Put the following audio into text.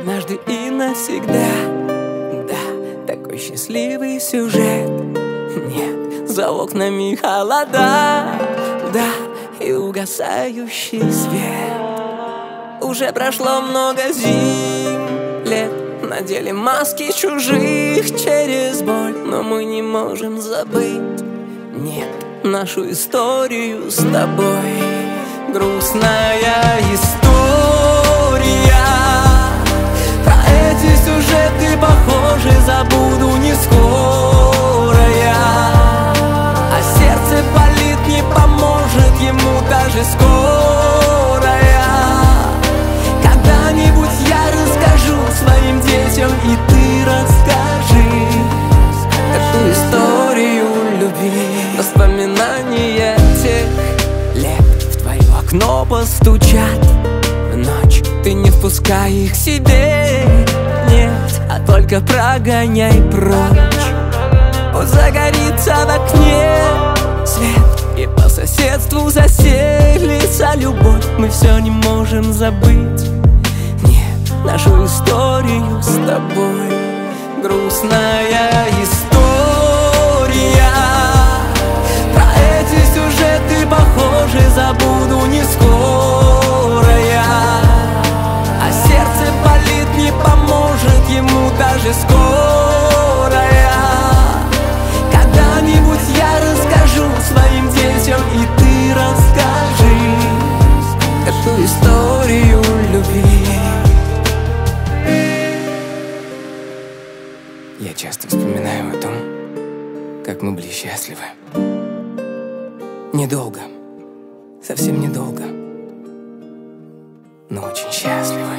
однажды и навсегда. Да, такой счастливый сюжет. Нет, за окнами холода, да, и угасающий свет. Уже прошло много зим, лет, надели маски чужих через боль, но мы не можем забыть, нет, нашу историю с тобой. Грустная история, про эти сюжеты, похоже, забуду не скоро я. А сердце болит, не поможет ему даже скорая. Когда-нибудь я расскажу своим детям, и ты расскажи эту историю любви. Воспоминания тех лет в твое окно постучат в ночь, ты не впускай их к себе, нет, а только прогоняй прочь. Пусть загорится в окне свет, и по соседству заселится любовь. Мы все не можем забыть, нет, нашу историю с тобой. Грустная история, про эти сюжеты, похоже, забуду не скоро я. А сердце болит, не поможет ему даже скорая. Когда-нибудь я расскажу своим детям, и ты расскажи эту историю любви. Я часто вспоминаю о том, как мы были счастливы. Недолго, совсем недолго, но очень счастливы.